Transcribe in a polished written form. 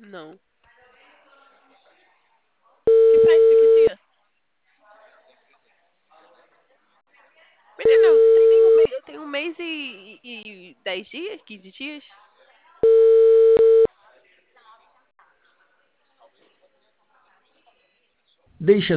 Não. Que festa? Que dia? Menina, você tem tem um mês e 10 dias? 15 dias? Deixa